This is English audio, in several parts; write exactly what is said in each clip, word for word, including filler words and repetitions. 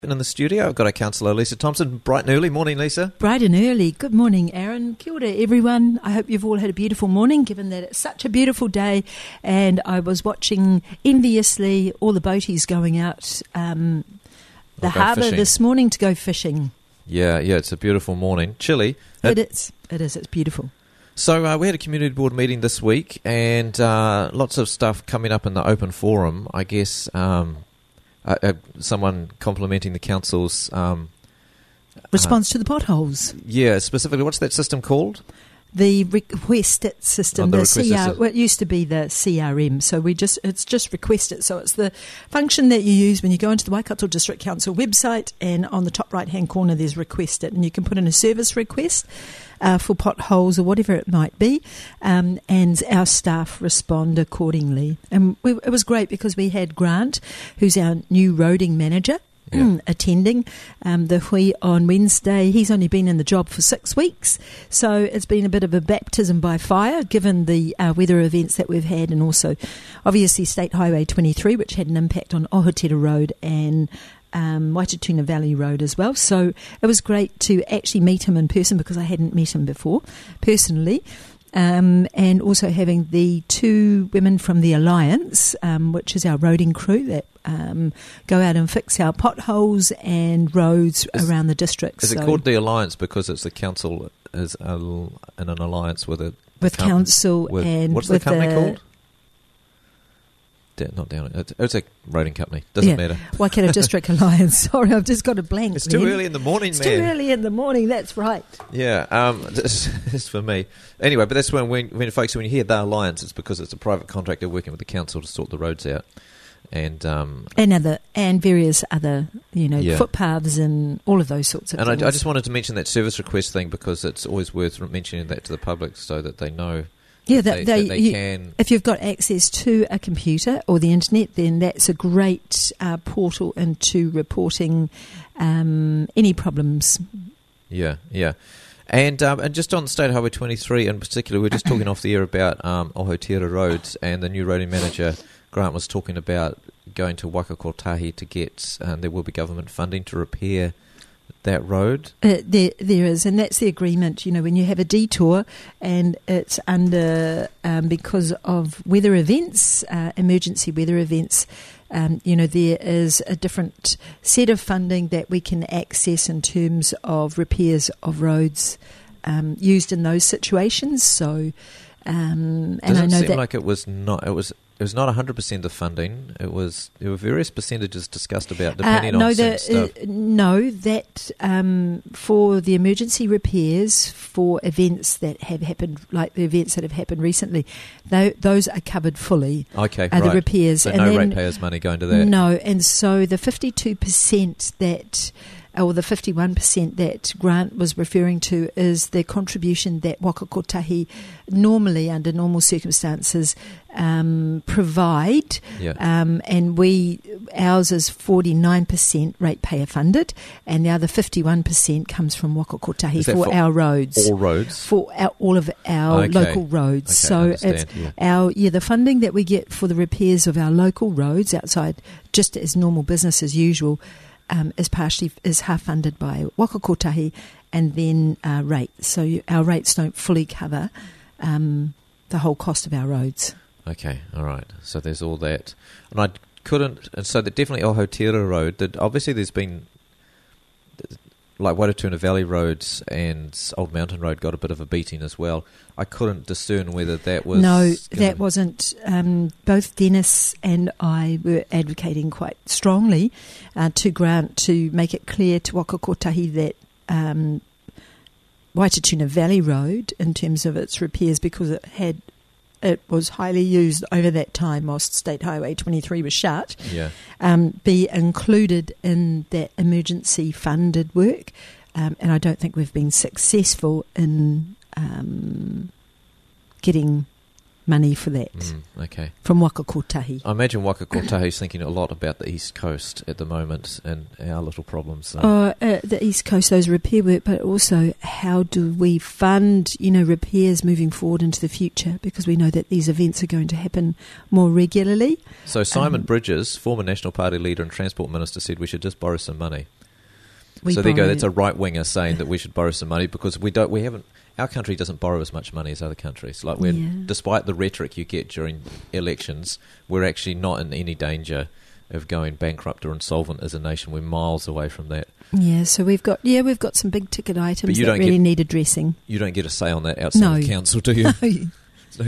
In the studio, I've got our councillor, Lisa Thompson, bright and early. Morning, Lisa. Bright and early. Good morning, Aaron. Kia ora, everyone. I hope you've all had a beautiful morning, given that it's such a beautiful day. And I was watching enviously all the boaties going out um, the harbour this morning to go fishing. Yeah, yeah, it's a beautiful morning. Chilly. It, it is. It is. It's beautiful. So uh, we had a community board meeting this week, and uh, lots of stuff coming up in the open forum. I guess um, uh, uh, someone complimenting the council's um, response uh, to the potholes. Yeah, specifically, what's that system called? The request it system, oh, the, the C R, system. well, it used to be the C R M, so we just it's just request it. So it's the function that you use when you go into the Waikato District Council website, and on the top right hand corner there's request it, and you can put in a service request uh, for potholes or whatever it might be, um, and our staff respond accordingly. And we, it was great because we had Grant, who's our new roading manager, Yeah. attending um, the hui on Wednesday. He's only been in the job for six weeks, so it's been a bit of a baptism by fire given the uh, weather events that we've had, and also obviously State Highway twenty-three, which had an impact on Ohotera Road and um, Waitatuna Valley Road as well. So it was great to actually meet him in person, because I hadn't met him before personally. Um, and also having the two women from the Alliance, um, which is our roading crew that um, go out and fix our potholes and roads is, around the district. Is so it called the Alliance because it's the council is a, in an alliance with a with com- council with, and what's with the company the, called? Not down. It's, it's a roading company. Doesn't yeah, matter. Waikato District Alliance. Sorry, I've just got a blank. It's man. too early in the morning, it's man. It's too early in the morning. That's right. Yeah, um, this, this is for me. Anyway, but that's when, when, when folks, when you hear the Alliance, it's because it's a private contractor working with the council to sort the roads out, and um, and other and various other, you know, yeah. footpaths and all of those sorts of and things. And I, I just wanted to mention that service request thing because it's always worth mentioning that to the public so that they know. Yeah, that they, they, they, that they you, can. If you've got access to a computer or the internet, then that's a great uh, portal into reporting um, any problems. Yeah, yeah. And um, and just on State Highway twenty-three in particular, we were just talking off the air about um, Ohotera Road, and the new roading manager, Grant, was talking about going to Wakakotahi to get, um, there will be government funding to repair that road. Uh, there, there is, and that's the agreement. You know, when you have a detour and it's under um, because of weather events, uh, emergency weather events. Um, you know, there is a different set of funding that we can access in terms of repairs of roads um, used in those situations. So, um, and Doesn't I know seem that like it was not. It was. It was not one hundred percent the funding. It was there were various percentages discussed about depending uh, no, on the, stuff. Uh, no, that um, for the emergency repairs for events that have happened, like the events that have happened recently, they, those are covered fully. Okay, uh, right. The repairs. So and no then, ratepayers' money going to that. No, and so the fifty-two percent that, or the fifty-one percent that Grant was referring to is the contribution that Wakakotahi normally, under normal circumstances, um, provide. Yeah. Um, and we, ours is forty-nine percent ratepayer funded, and the other fifty-one percent comes from Wakakotahi for, for our roads. All roads? For our, all of our okay. local roads. Okay, so it's yeah. our, yeah, the funding that we get for the repairs of our local roads outside, just as normal business as usual, Um, is partially is half funded by Wakakotahi, and then uh, rates. So you, our rates don't fully cover um, the whole cost of our roads. Okay, all right. So there's all that, and I couldn't. And so that definitely Ohotera Road. That obviously there's been like Waitatuna Valley roads and Old Mountain Road got a bit of a beating as well. I couldn't discern whether that was no, that wasn't. Um, both Dennis and I were advocating quite strongly uh, to Grant to make it clear to Wakakotahi that um, Waitatuna Valley Road, in terms of its repairs, because it had. It was highly used over that time whilst State Highway twenty-three was shut, yeah. um, be included in that emergency funded work. Um, and I don't think we've been successful in um, getting money for that Mm, okay. from Waka Kotahi. I imagine Waka Kotahi is thinking a lot about the East Coast at the moment and our little problems. So. Oh, uh, the East Coast, those repair work, but also how do we fund, you know, repairs moving forward into the future, because we know that these events are going to happen more regularly. So Simon um, Bridges, former National Party leader and Transport Minister, said we should just borrow some money. We so there you go. borrow- That's a right winger saying that we should borrow some money because we don't. We haven't. Our country doesn't borrow as much money as other countries. Like we're, Yeah. despite the rhetoric you get during elections, we're actually not in any danger of going bankrupt or insolvent as a nation. We're miles away from that. Yeah, so we've got yeah we've got some big ticket items you that don't really get- need addressing. You don't get a say on that outside No. of council, do you? So,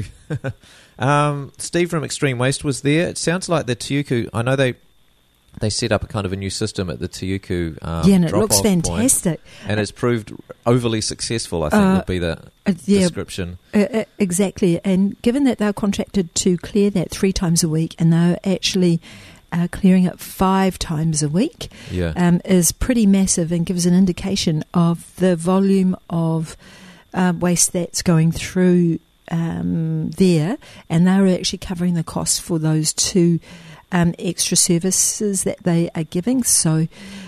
um, Steve from Extreme Waste was there. It sounds like the Tiuku. I know they they set up a kind of a new system at the Tiuku. Um, yeah, and it drop-off looks point, fantastic. and it's proved overly successful. I think Uh, would be the Uh, yeah, description. Uh, uh, exactly, and given that they're contracted to clear that three times a week, and they're actually uh, clearing it five times a week, Yeah, um, is pretty massive and gives an indication of the volume of uh, waste that's going through um, there, and they're actually covering the cost for those two um, extra services that they are giving. So.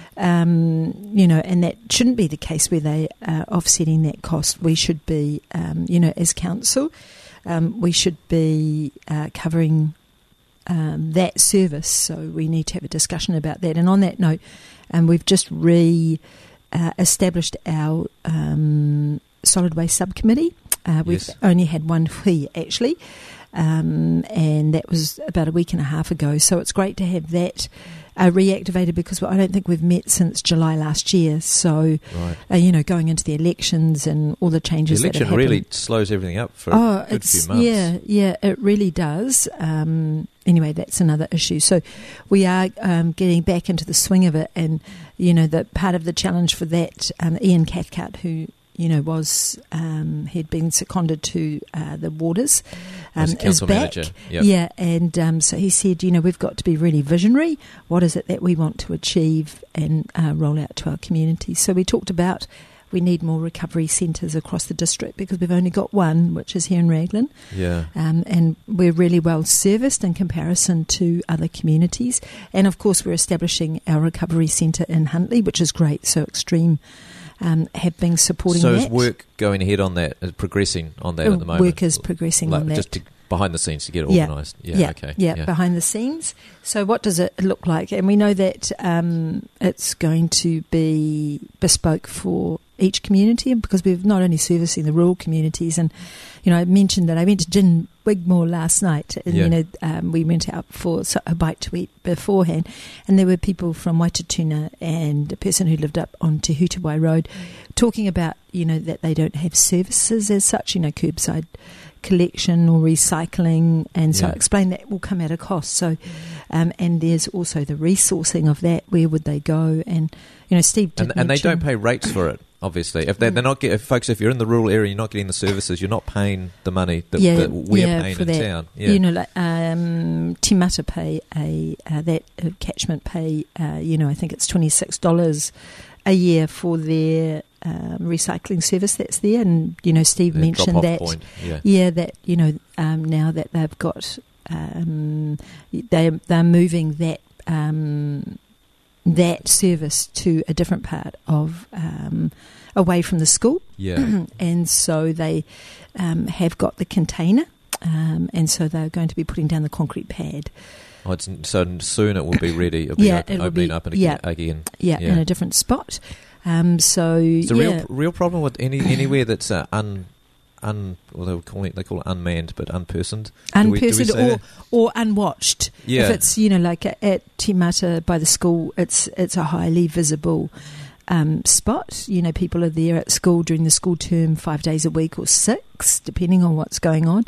Um, you know, and that shouldn't be the case where they are offsetting that cost. We should be, um, you know, as council, um, we should be uh, covering um, that service. So we need to have a discussion about that. And on that note, um, we've just re uh, established our um, solid waste subcommittee. Uh, we've Yes. only had one hui actually, um, and that was about a week and a half ago. So it's great to have that uh, reactivated because I don't think we've met since July last year. So, right. uh, you know, going into the elections and all the The changes that have election happened. really slows everything up for Oh, a good it's few months. yeah, yeah, it really does. Um, anyway, that's another issue. So we are um, getting back into the swing of it, and you know, the part of the challenge for that, um, Ian Cathcart, who you know was um, had been seconded to uh, the Waters, um, As a is council back. manager. Yep. Yeah, and um, so he said, you know, we've got to be really visionary. What is it that we want to achieve and uh, roll out to our community? So we talked about we need more recovery centres across the district because we've only got one, which is here in Raglan. Yeah. Um, and we're really well serviced in comparison to other communities. And of course, we're establishing our recovery centre in Huntly, which is great. So Extreme um, have been supporting So that. is work going ahead on that, uh, progressing on that Uh, at the moment? Work is progressing Like, on that. Just to, behind the scenes to get it Yeah. organised? Yeah, yeah, okay. yeah, behind the scenes. So what does it look like? And we know that um, it's going to be bespoke for each community, and because we're not only servicing the rural communities. And you know, I mentioned that I went to Gin Wigmore last night, and Yeah. you know, um, we went out for so- a bite to eat beforehand, and there were people from Waitatuna and a person who lived up on Te Hutawai Road talking about, you know, that they don't have services as such, you know, curbside collection or recycling, and so Yeah. I explained that will come at a cost. So, um, and there's also the resourcing of that. Where would they go? And you know, Steve did And, and they mention- don't pay rates for it, obviously. If they're, they're not get, if folks, if you're in the rural area, you're not getting the services. You're not paying the money that, Yeah, that we're yeah, paying for in that. town. Yeah. You know, like um, Timata pay a uh, that uh, catchment pay. Uh, you know, I think it's twenty six dollars a year for their um, recycling service that's there. And you know, Steve The mentioned drop-off that. point. Yeah. Yeah, that you know um, now that they've got um, they they're moving that um, that service to a different part of um, away from the school, Yeah. and so they um, have got the container, um, and so they're going to be putting down the concrete pad. Oh, it's, so soon it will be ready. It'll be Yeah, open, it'll opening be- up and yeah. again. Yeah, Yeah. in a different spot. Um, so It's a yeah. real real problem with any anywhere that's uh, un un well they would call it they call it unmanned but unpersoned. Do we- do we unpersoned say or that? or unwatched. Yeah. If it's you know like at, at Timata by the school, it's it's a highly visible um, spot. You know, people are there at school during the school term five days a week or six, depending on what's going on.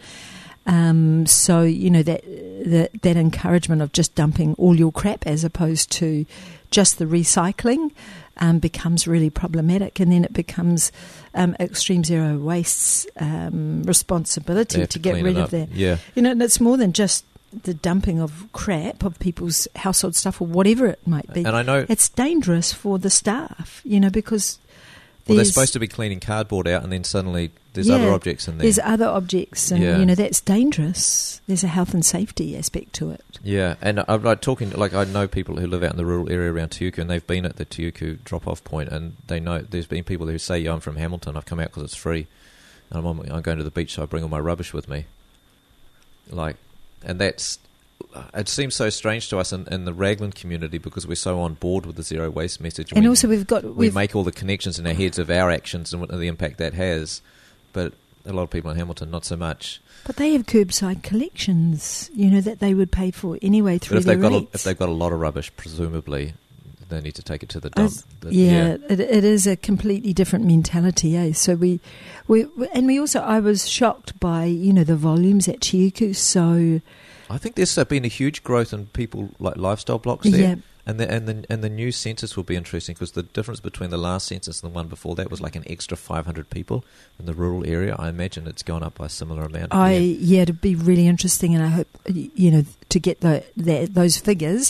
Um, so you know that that that encouragement of just dumping all your crap as opposed to just the recycling um, becomes really problematic, and then it becomes um, Extreme Zero Waste's um, They responsibility have to to get clean rid it of up. that. Yeah. You know, and it's more than just the dumping of crap of people's household stuff or whatever it might be. And I know It's dangerous for the staff, you know, because Well, they're there's- supposed to be cleaning cardboard out, and then suddenly there's Yeah, other objects in there. There's other objects, and Yeah. you know that's dangerous. There's a health and safety aspect to it. Yeah, and I'm like talking, like I know people who live out in the rural area around Tiuku, and they've been at the Tiuku drop-off point, and they know there's been people who say, yeah, I'm from Hamilton, I've come out because it's free, and I'm, on, I'm going to the beach, so I bring all my rubbish with me. Like, and that's, it seems so strange to us in, in the Raglan community because we're so on board with the zero waste message. And we, also we've got we we've, make all the connections in our heads of our actions and what the impact that has, but a lot of people in Hamilton, not so much. but they have curbside collections, you know, that they would pay for anyway through But if their they've got a, rates. if they've got a lot of rubbish, presumably they need to take it to the dump. As- The- yeah, It, it is a completely different mentality, eh? So we, we, and we also, I was shocked by, you know, the volumes at Tiuku. So I think there's uh, been a huge growth in people like lifestyle blocks there, yeah, and the and the and the new census will be interesting because the difference between the last census and the one before that was like an extra five hundred people in the rural area. I imagine it's gone up by a similar amount. I Yeah. yeah, it'd be really interesting, and I hope y- you know to get the, the those figures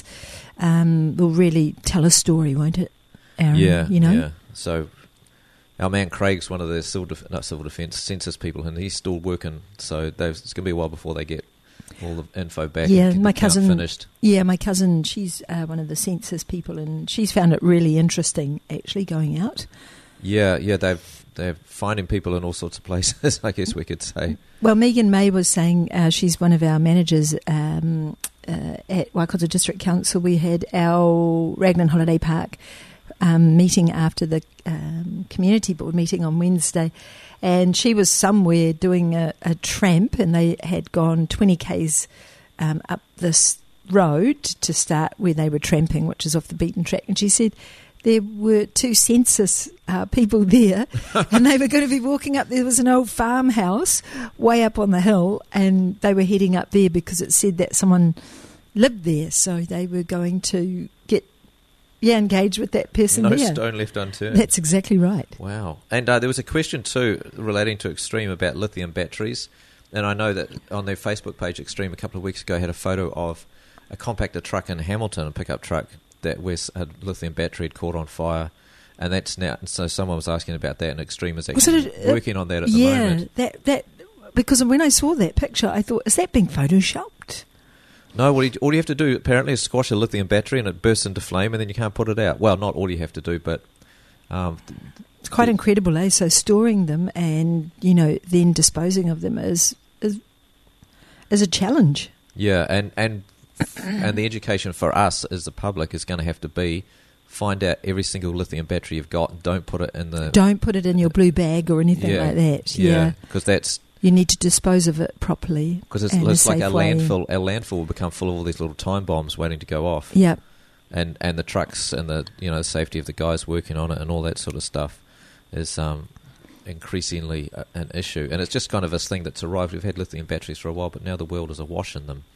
um, will really tell a story, won't it, Aaron? Yeah, you know. yeah. So our man Craig's one of the civil def- not civil defence census people, and he's still working. So they've- it's going to be a while before they get all the info back. Yeah, and get my the count cousin- finished. Yeah, my cousin, she's uh, one of the census people, and she's found it really interesting actually going out. Yeah, yeah. They've they're finding people in all sorts of places. I guess we could say. Well, Megan May was saying uh, she's one of our managers um, uh, at Waikato District Council. We had our Raglan Holiday Park um, meeting after the um, community board meeting on Wednesday, and she was somewhere doing a, a tramp, and they had gone twenty kays um, up this road to start where they were tramping, which is off the beaten track, and she said there were two census uh, people there, and they were going to be walking up. There was an old farmhouse way up on the hill, and they were heading up there because it said that someone lived there, so they were going to get yeah engaged with that person No there. stone left unturned. That's exactly right. Wow. And uh, there was a question too relating to Extreme about lithium batteries. And I know that on their Facebook page, Extreme, a couple of weeks ago, had a photo of a compactor truck in Hamilton, a pickup truck, that was a lithium battery had caught on fire. And that's now, so someone was asking about that, and Extreme is Was actually it a- working on that at the yeah, moment. that that because when I saw that picture, I thought, is that being photoshopped? No, well, you, all you have to do apparently is squash a lithium battery and it bursts into flame, and then you can't put it out. Well, not all you have to do, but um, It's quite Yeah. incredible, eh? So storing them and, you know, then disposing of them is is, is a challenge. yeah, and and and the education for us as the public is going to have to be find out every single lithium battery you've got and don't put it in the Don't put it in your blue bag or anything Yeah. like that. Yeah. because that's You need to dispose of it properly. because it's, and a it's like safe our way. landfill. Our landfill will become full of all these little time bombs waiting to go off. Yeah. and and the trucks and the you know the safety of the guys working on it and all that sort of stuff is um, increasingly a, an issue. And it's just kind of this thing that's arrived. We've had lithium batteries for a while, but now the world is awash in them.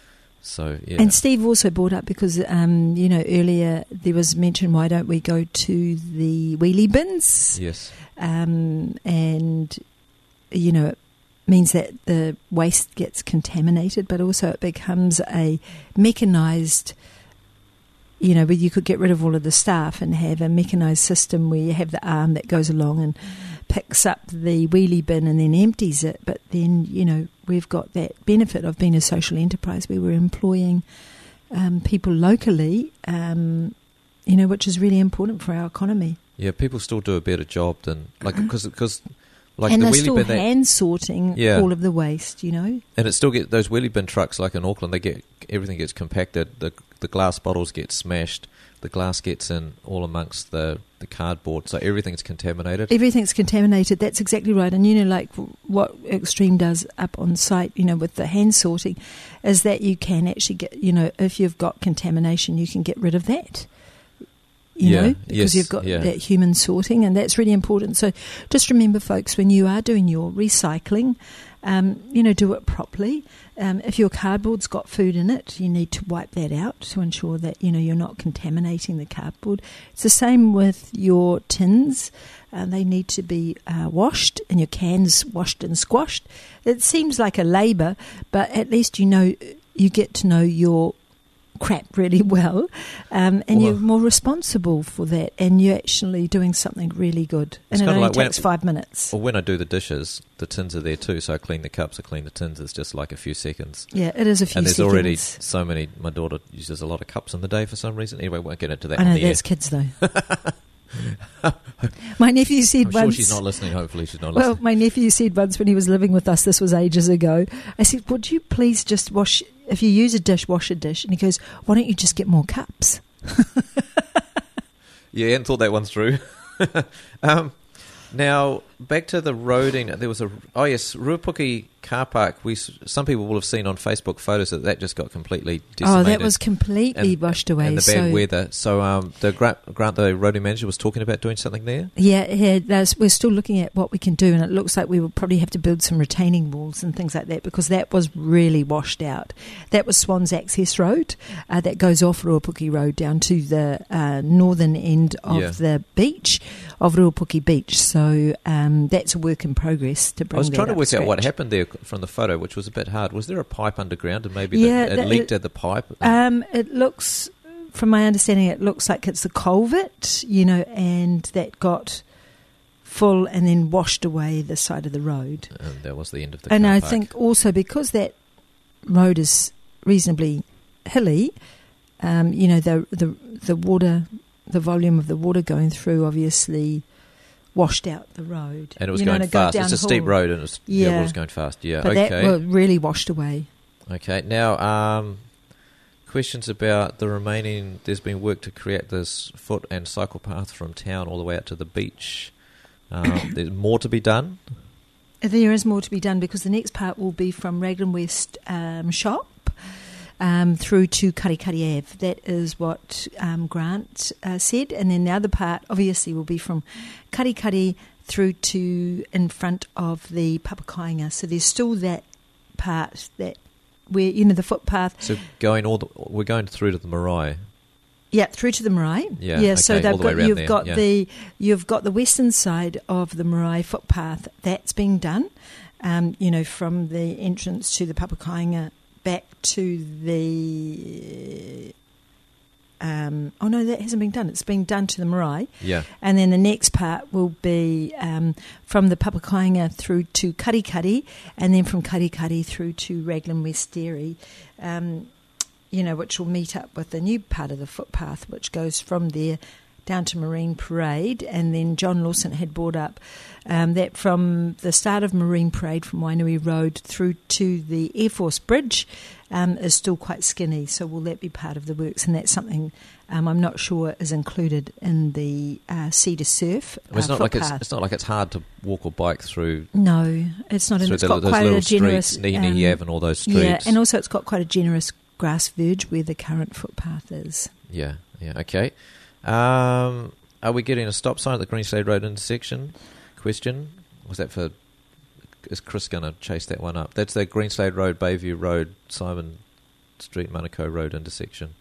So yeah, And Steve also brought up, because, um, you know, earlier there was mention, why don't we go to the wheelie bins? yes, Um, and, you know, it means that the waste gets contaminated, but also it becomes a mechanised, you know, where you could get rid of all of the staff and have a mechanised system where you have the arm that goes along and picks up the wheelie bin and then empties it. But then, you know, we've got that benefit of being a social enterprise where we're employing um, people locally, um, you know, which is really important for our economy. yeah, people still do a better job than like because because like and the they're wheelie still bin that, hand sorting Yeah. all of the waste, you know. and it still get those wheelie bin trucks like in Auckland. They get everything gets compacted. The the glass bottles get smashed. The glass gets in all amongst the, the cardboard, so everything's contaminated. Everything's contaminated. That's exactly right. And, you know, like what Extreme does up on site, you know, with the hand sorting, is that you can actually get, you know, if you've got contamination, you can get rid of that. You Yeah, know, because yes, you've got yeah. that human sorting, and that's really important. So just remember, folks, when you are doing your recycling, um, you know, do it properly. Um, if your cardboard's got food in it, you need to wipe that out to ensure that, you know, you're not contaminating the cardboard. It's the same with your tins. Uh, they need to be uh, washed, and your cans washed and squashed. It seems like a labour, but at least you know, you get to know your crap really well, um, and Well, you're more responsible for that, and you're actually doing something really good. It's And it kinda only like when takes it- five minutes. Well, when I do the dishes, the tins are there too, so I clean the cups, I clean the tins. It's just like a few seconds. Yeah, it is a few And there's seconds. already so many. My daughter uses a lot of cups in the day for some reason. Anyway, won't get into that. I on know, the air. that's kids though. My nephew said I'm sure once... she's not listening. Hopefully, she's not Well, listening. my nephew said once when he was living with us, this was ages ago, I said, would you please just wash, if you use a dish, wash a dish. And he goes, why don't you just get more cups? Yeah, I hadn't thought that one through. um, now, back to the roading. There was a... Oh, yes, Ruapuki car park. We, s- some people will have seen on Facebook photos that that just got completely decimated. Oh, that was completely and, washed away. And the bad so, weather. So um, the Grant, Grant, the roading manager, was talking about doing something there? Yeah, yeah there's, we're still looking at what we can do, and it looks like we will probably have to build some retaining walls and things like that, because that was really washed out. That was Swans Access Road, uh, that goes off Ruapuki Road down to the uh, northern end of Yeah. the beach, of Ruapuki Beach. So um, that's a work in progress to bring I was that trying to up work out what scratch. happened there from the photo, which was a bit hard. Was there a pipe underground and maybe Yeah, the, it that- leaked at the pipe? Um, it looks, from my understanding, it looks like it's a culvert, you know, and that got full and then washed away the side of the road. And that was the end of the And car I park. think also because that road is reasonably hilly, um, you know, the the the water, the volume of the water going through obviously washed out the road. And it was you know, going and it goes fast. It's a steep downhill. road, and it was, yeah. Yeah. it was going fast. Yeah, But okay. that well, really washed away. Okay, now um, questions about the remaining. There's been work to create this foot and cycle path from town all the way out to the beach. Um, there's more to be done. There is more to be done, because the next part will be from Raglan West um, shop um, through to Karikari Ave. That is what um, Grant uh, said. And then the other part, obviously, will be from Karikari through to in front of the Papakainga. So there's still that part that where, you know, the footpath. So going all the, we're going through to the Marae. Yeah, through to the Marae. Yeah, yeah. So okay, all they've the way got around you've there, got yeah. the you've got the western side of the Marae footpath that's being done. Um, you know, from the entrance to the Papakainga back to the. Um, oh no, that hasn't been done. It's been done to the Marae. Yeah. And then the next part will be um, from the Papakainga through to Karikari, and then from Karikari through to Raglan West Dairy, um, you know, which will meet up with the new part of the footpath, which goes from there down to Marine Parade. And then John Lawson had brought up um, that from the start of Marine Parade from Wainui Road through to the Air Force Bridge um, is still quite skinny. So will that be part of the works? And that's something um, I'm not sure is included in the uh, Sea to Surf Well, it's uh, not like it's footpath. it's not like it's hard to walk or bike through. No, it's not. And through it's the, got those quite little a generous streets, Nihi um, Ave and all those streets. yeah, and also it's got quite a generous grass verge where the current footpath is. Yeah, yeah, okay. Um, are we getting a stop sign at the Greenslade Road intersection? Question. Was that for... Is Chris going to chase that one up? That's the Greenslade Road, Bayview Road, Simon Street, Manukau Road intersection.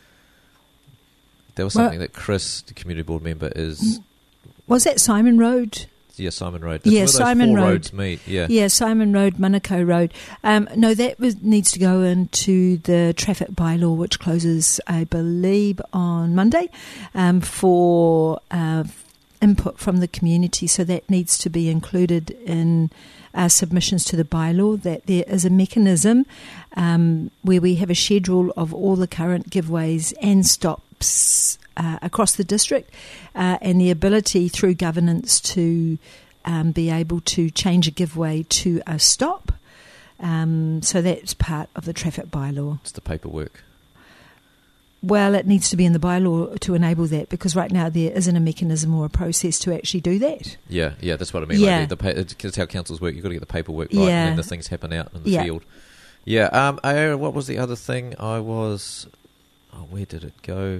There was Well- something that Chris, the community board member, is... Was that Simon Road? Yeah, Simon Road. Yeah, where those Simon four Road. roads meet. Yeah. Yeah, Simon Road, Manukau Road. Um, no, that was, needs to go into the traffic bylaw, which closes, I believe, on Monday, um, for uh, input from the community. So that needs to be included in uh, submissions to the bylaw, that there is a mechanism um, where we have a schedule of all the current giveaways and stops uh, across the district, uh, and the ability through governance to um, be able to change a giveaway to a stop. Um, so that's part of the traffic bylaw. It's the paperwork. Well, it needs to be in the bylaw to enable that, because right now there isn't a mechanism or a process to actually do that. Yeah, yeah, that's what I mean. Yeah. Like the, the pa- it's, it's how councils work. You've got to get the paperwork right, Yeah. and then the things happen out in the Yeah. field. Yeah. Um. I, what was the other thing? I was. Oh, where did it go?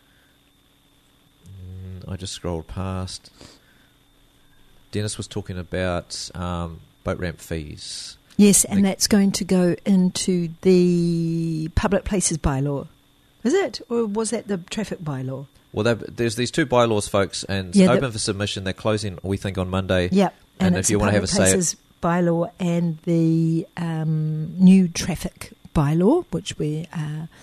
Mm, I just scrolled past. Dennis was talking about um, boat ramp fees. Yes, and Like- that's going to go into the public places bylaw. Is it? Or was that the traffic bylaw? Well, they've- there's these two bylaws, folks, and it's Yeah, the- open for submission. They're closing, we think, on Monday. Yep. And if it's you the wanna have public a say- places bylaw and the um, new traffic bylaw, which we are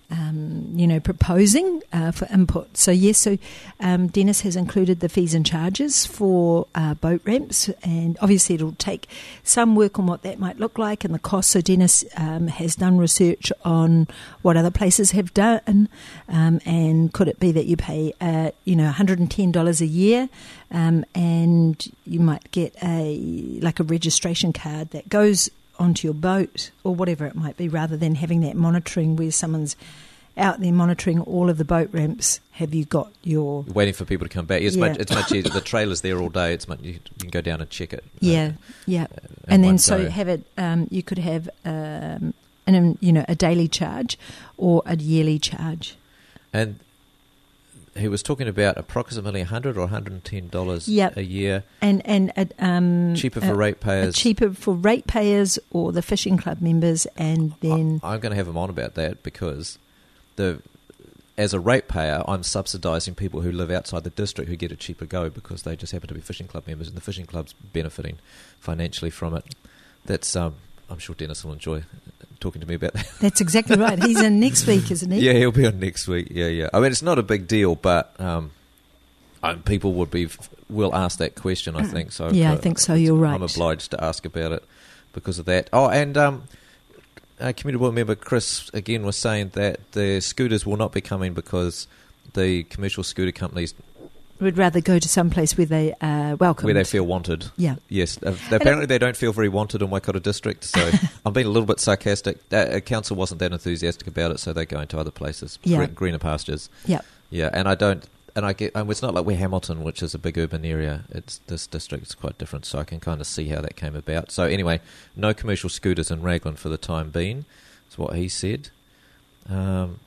um, you know, proposing uh, for input. So yes, so um, Dennis has included the fees and charges for uh, boat ramps, and obviously it'll take some work on what that might look like and the cost. So Dennis um, has done research on what other places have done, um, and could it be that you pay, uh, you know, one hundred ten dollars a year, um, and you might get a like a registration card that goes onto your boat or whatever it might be, rather than having that monitoring where someone's out there monitoring all of the boat ramps. Have you got your... You're waiting for people to come back. It's, Yeah. much, it's much easier. The trailer's there all day. It's much, you, you can go down and check it. Yeah, uh, yeah. in And then one so go. have it, um, you could have um, an, you know, a daily charge or a yearly charge. And he was talking about approximately one hundred dollars or one hundred ten dollars Yep. a year. And, and uh, um, Cheaper for uh, ratepayers. cheaper for ratepayers or the fishing club members, and then... I, I'm going to have him on about that because the as a ratepayer, I'm subsidising people who live outside the district who get a cheaper go because they just happen to be fishing club members, and the fishing club's benefiting financially from it. That's um, I'm sure Dennis will enjoy talking to me about that. That's exactly right. He's in next week, isn't he? Yeah, he'll be on next week. Yeah, yeah. I mean, it's not a big deal, but um, um, people would be will ask that question, I think. So Yeah, I uh, think so. You're right. I'm obliged to ask about it because of that. Oh, and um, uh, community board member Chris again was saying that the scooters will not be coming because the commercial scooter companies Would rather go to some place where they are welcome. where they feel wanted. Yeah. Yes. Uh, apparently they don't feel very wanted in Waikato District, so I'm being a little bit sarcastic. Uh, council wasn't that enthusiastic about it, so they're going to other places, Yeah. green, greener pastures. Yeah. Yeah, and I don't, and I get, and it's not like we're Hamilton, which is a big urban area. It's this district is quite different, so I can kind of see how that came about. So anyway, no commercial scooters in Raglan for the time being. Is what he said. Um,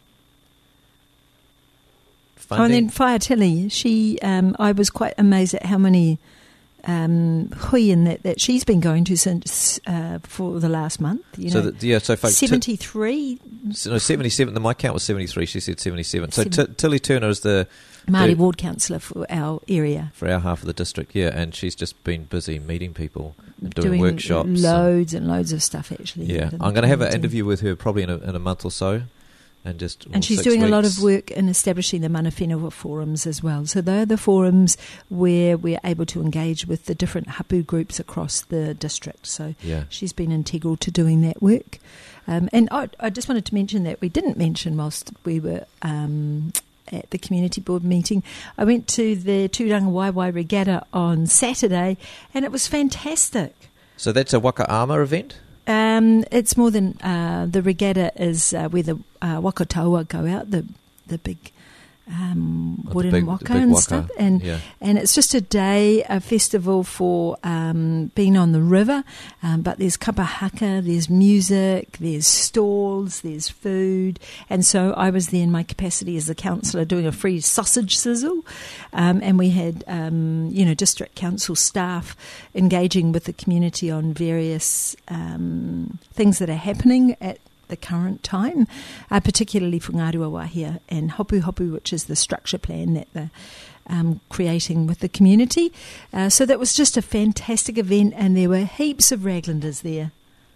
Oh, and then Whaia Tilly, she, um, I was quite amazed at how many um, huian that, that she's been going to since uh, for the last month. You so know, the, yeah, so folks, seventy-three T- no, seventy-seven. My count was seventy-three. She said seventy-seven. So Seven- T- Tilly Turner is the Māori the- ward councillor for our area. for our half of the district, yeah, and she's just been busy meeting people and doing, Doing workshops. and- loads and loads of stuff, actually. yeah, in the I'm going to have an community. interview with her probably in a, in a month or so, and just And well, she's six doing a lot weeks. of work in establishing the Mana Whenua forums as well. So they're the forums where we're able to engage with the different hapu groups across the district. So Yeah, she's been integral to doing that work. Um, and I, I just wanted to mention that we didn't mention whilst we were um, at the community board meeting. I went to the Tūranga Waiwai Regatta on Saturday, and it was fantastic. so that's a Waka Ama event. Um, it's more than uh, the regatta is uh, where the uh, Wakataua go out, the the big um, Oh, the wooden big- the waka big and waka, stuff, and yeah. and it's just a day, a festival for um, being on the river. Um, but there's kapahaka, there's music, there's stalls, there's food, and so I was there in my capacity as a councillor doing a free sausage sizzle, um, and we had um, you know district council staff engaging with the community on various um, things that are happening at the current time, uh, particularly Whangarua Wahia and Hopu Hopu, which is the structure plan that they're um, creating with the community. Uh, so that was just a fantastic event, and there were heaps of Raglanders there.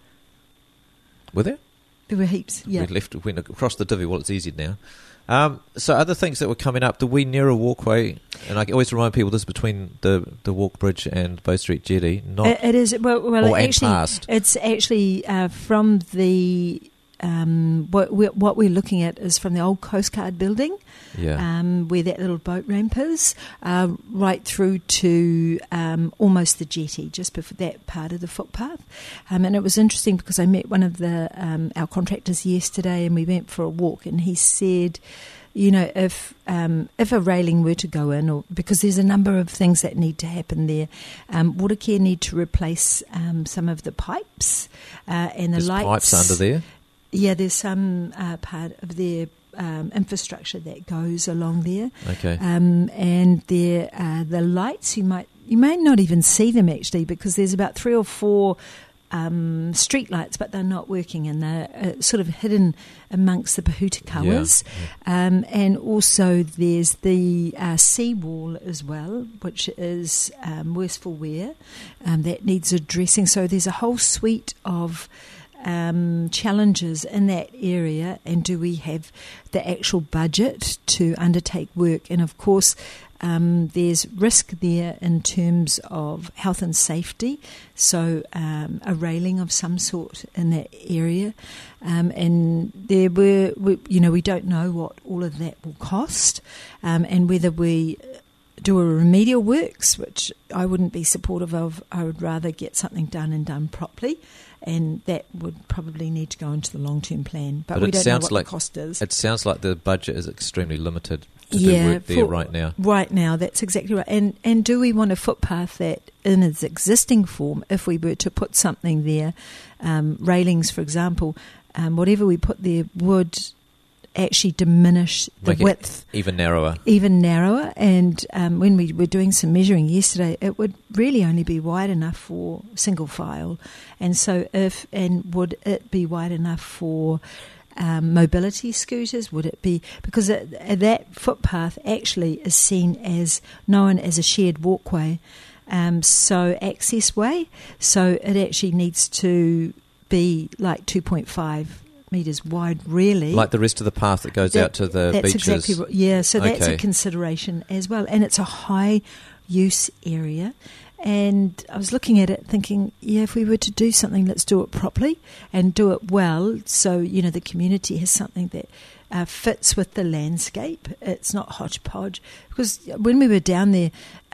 Were there? There were heaps, yeah. We left, went across the divvy. Well, it's easy now. Um, so other things that were coming up, the Wīnera Walkway, and I always remind people this is between the, the Walk Bridge and Bow Street Jetty, not It, it is, well, well or and actually, past. it's actually uh, from the, um, what, we're, what we're looking at is from the old Coast Guard building, Yeah. um, where that little boat ramp is, uh, right through to um, almost the jetty, just before that part of the footpath. Um, and it was interesting because I met one of the um, our contractors yesterday, and we went for a walk, and he said, you know, if um, if a railing were to go in, or because there's a number of things that need to happen there, um, Watercare need to replace um, some of the pipes uh, and the There's lights. pipes under there. Yeah, there's some uh, part of their um, infrastructure that goes along there, Okay. um, and there uh, the lights you might you may not even see them actually because there's about three or four um, street lights, but they're not working, and they're uh, sort of hidden amongst the Pahutakawas. Yeah, Um, and also there's the uh, seawall as well, which is um, worse for wear, um, that needs addressing. So there's a whole suite of um, challenges in that area, and do we have the actual budget to undertake work? And of course, um, there's risk there in terms of health and safety, so um, a railing of some sort in that area. Um, and there were, we, you know, we don't know what all of that will cost, um, and whether we do a remedial works, which I wouldn't be supportive of. I would rather get something done and done properly, and that would probably need to go into the long-term plan. But, But we it don't know sounds what like the cost is. It sounds like the budget is extremely limited to Yeah, do work there for- right now. Right now, that's exactly right. And and do we want a footpath that, in its existing form, if we were to put something there, um, railings, for example, um, whatever we put there would actually diminish the Make it width even narrower. even narrower. And um, when we were doing some measuring yesterday, it would really only be wide enough for single file. And so if, and would it be wide enough for um, mobility scooters? Would it be, because it, that footpath actually is seen as, known as a shared walkway, um, so access way. So it actually needs to be like two point five metres wide, really. Like the rest of the path that goes That- out to the that's beaches. exactly right. Yeah, so that's Okay. a consideration as well. And it's a high use area. And I was looking at it thinking, yeah, if we were to do something, let's do it properly and do it well, so, you know, the community has something that uh, fits with the landscape. It's not hodgepodge. Because when we were down there,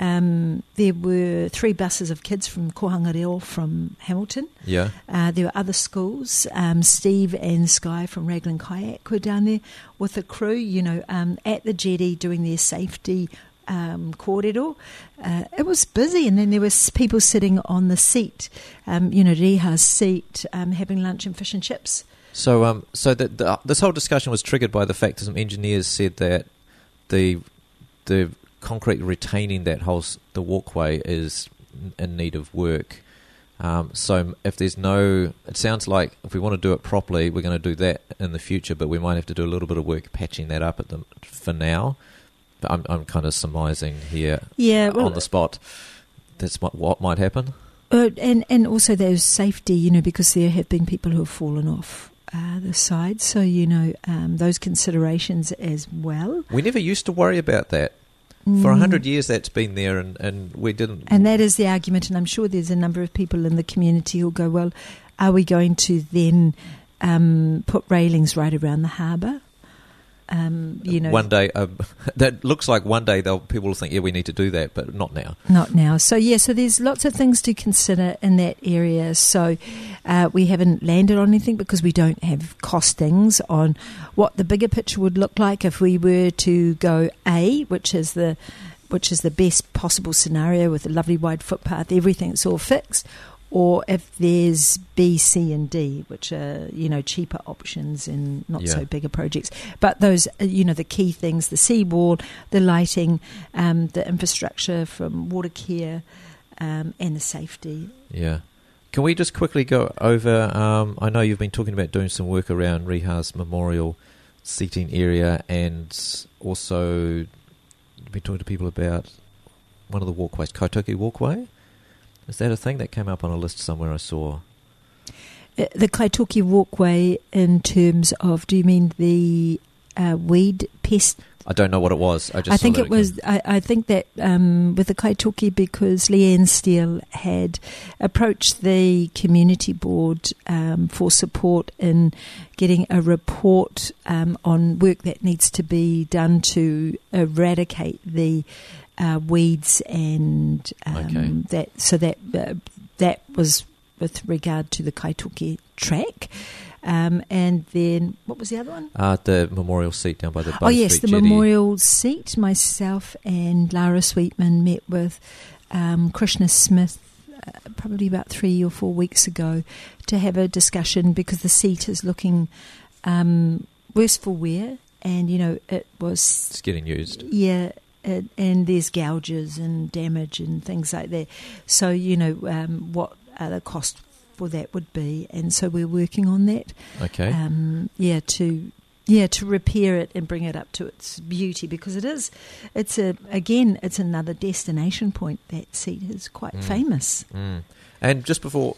um, there were three buses of kids from Kohangareo from Hamilton. Yeah. Uh, there were other schools. Um, Steve and Sky from Raglan Kayak were down there with the crew, you know, um, at the jetty doing their safety um, kōrero. Uh, it was busy, and then there was people sitting on the seat, um, you know, Riha's seat, um, having lunch and fish and chips. So, um, so that the, this whole discussion was triggered by the fact that some engineers said that the the concrete retaining that whole s- the walkway is in need of work. Um, so, if there's no, it sounds like if we want to do it properly, we're going to do that in the future. But we might have to do a little bit of work patching that up at the for now. But I'm I'm kind of surmising here Yeah, well, on the spot. That's what what might happen. Uh, and, and also there's safety, you know, because there have been people who have fallen off uh, the side. So, you know, um, those considerations as well. We never used to worry about that. For a hundred years, that's been there, and, and we didn't. And that is the argument, and I'm sure there's a number of people in the community who'll go, well, are we going to then um, put railings right around the harbour? Um, you know, one day, um, that looks like one day they'll people will think, yeah, we need to do that, but not now. Not now. So, yeah, so there's lots of things to consider in that area. So uh, we haven't landed on anything because we don't have costings on what the bigger picture would look like if we were to go A, which is the which is the best possible scenario with a lovely wide footpath, everything's all fixed, or if there's B, C, and D, which are, you know, cheaper options and not Yeah. so bigger projects. But those, uh, you know, the key things, the seawall, the lighting, um, the infrastructure from water care, um, and the safety. Yeah. Can we just quickly go over, um, I know you've been talking about doing some work around Riha's memorial seating area, and also you've been talking to people about one of the walkways, Kaitoki Walkway. Is that a thing that came up on a list somewhere I saw? Uh, the Kaitoki Walkway, in terms of, do you mean the uh, weed pest? I don't know what it was. I just I saw think that it was. I, I think that um, with the Kaitoki, because Leanne Steele had approached the community board um, for support in getting a report um, on work that needs to be done to eradicate the uh, weeds, and um, Okay. that. So that uh, that was with regard to the Kaitoki track. Um, and then, what was the other one? Uh, the memorial seat down by the Bun Oh, yes, Street the jetty. memorial seat. Myself and Lara Sweetman met with um, Krishna Smith uh, probably about three or four weeks ago to have a discussion, because the seat is looking um, worse for wear. And, you know, it was... It's getting used. Yeah, it, and there's gouges and damage and things like that. So, you know, um, what are the costs for that would be, and so we're working on that. Okay. Um, yeah, to yeah to repair it and bring it up to its beauty, because it is, it's a again, it's another destination point. That seat is quite Mm. famous. Mm. And just before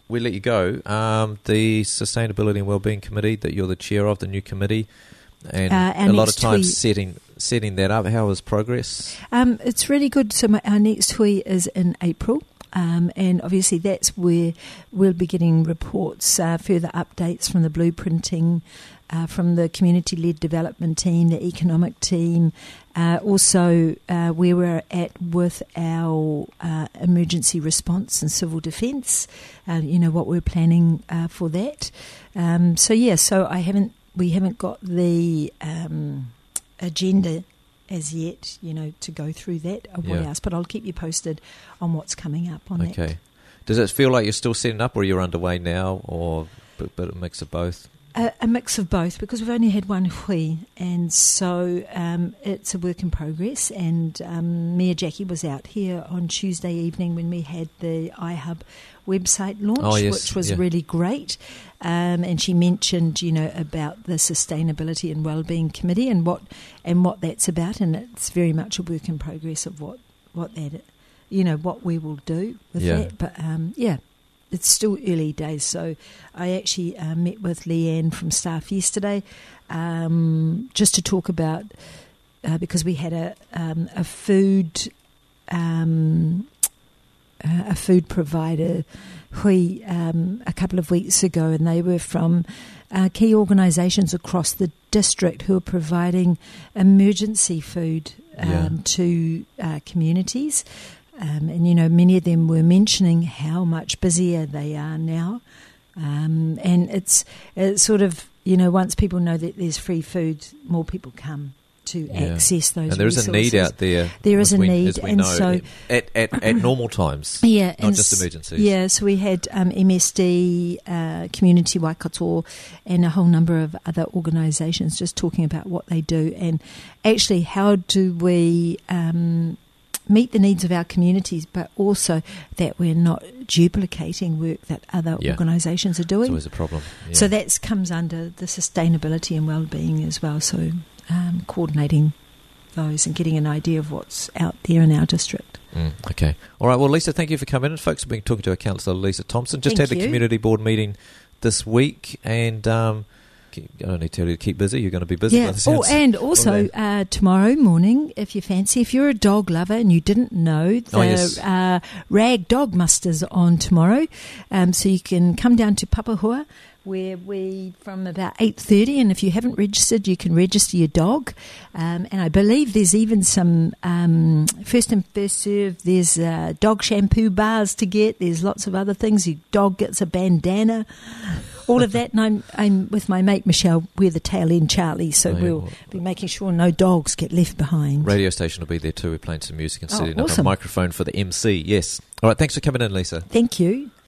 we let you go, um, the Sustainability and Wellbeing Committee that you're the chair of, the new committee, and Uh, our a lot of next times tweet- setting setting that up. How was progress? Um, it's really good. So my, our next Hui is in April. Um, and obviously that's where we'll be getting reports, uh, further updates from the blueprinting, uh, from the community-led development team, the economic team, uh, also uh, where we're at with our uh, emergency response and civil defence, uh, you know, what we're planning uh, for that. Um, so, yeah, so I haven't, we haven't got the um, agenda as yet, you know, to go through that or what Yeah. else. But I'll keep you posted on what's coming up on Okay. that. Does it feel like you're still setting up, or you're underway now, or a bit, bit of a mix of both? A, a mix of both, because we've only had one hui, and so um, it's a work in progress. And um, Mayor Jackie was out here on Tuesday evening when we had the iHub website launch, Oh, yes, which was yeah. really great. Um, and she mentioned, you know, about the Sustainability and Wellbeing Committee and what and what that's about. And it's very much a work in progress of what what that, you know, what we will do with Yeah. that. But um, yeah. It's still early days, so I actually uh, met with Leanne from staff yesterday um, just to talk about, uh, because we had a um, a food um, uh, a food provider hui um, a couple of weeks ago, and they were from uh, key organisations across the district who are providing emergency food um, Yeah. to uh, communities. Um, and, you know, many of them were mentioning how much busier they are now. Um, and it's, it's sort of, you know, once people know that there's free food, more people come to Yeah. access those And there is a resources. need out there. There is as a we, need, as we and know, so- at, at, at normal times, Yeah, not and just s- emergencies. Yeah, so we had um, M S D, uh, Community Waikato, and a whole number of other organisations just talking about what they do and actually how do we um, meet the needs of our communities, but also that we're not duplicating work that other Yeah. organisations are It's doing. always a problem. Yeah. So that comes under the sustainability and wellbeing as well. So um, coordinating those and getting an idea of what's out there in our district. Mm, okay. All right. Well, Lisa, thank you for coming in. Folks have been talking to our councillor, Lisa Thompson. Just Thank had the you. community board meeting this week, and um, I don't need to tell you to keep busy. You're going to be busy. by Yeah. the Oh, sounds. and also uh, tomorrow morning, if you fancy, if you're a dog lover and you didn't know, the Oh, yes. uh, Rag Dog Muster's on tomorrow, um, so you can come down to Papahua, where we from about eight thirty, and if you haven't registered, you can register your dog. Um, and I believe there's even some um, first and first serve. There's uh, dog shampoo bars to get. There's lots of other things. Your dog gets a bandana. All of that, and I'm, I'm with my mate Michelle. We're the tail end Charlie, so Oh, yeah, we'll well- be making sure no dogs get left behind. Radio station will be there too. We're playing some music and Oh, setting up a awesome. microphone for the M C. Yes. All right. Thanks for coming in, Lisa. Thank you.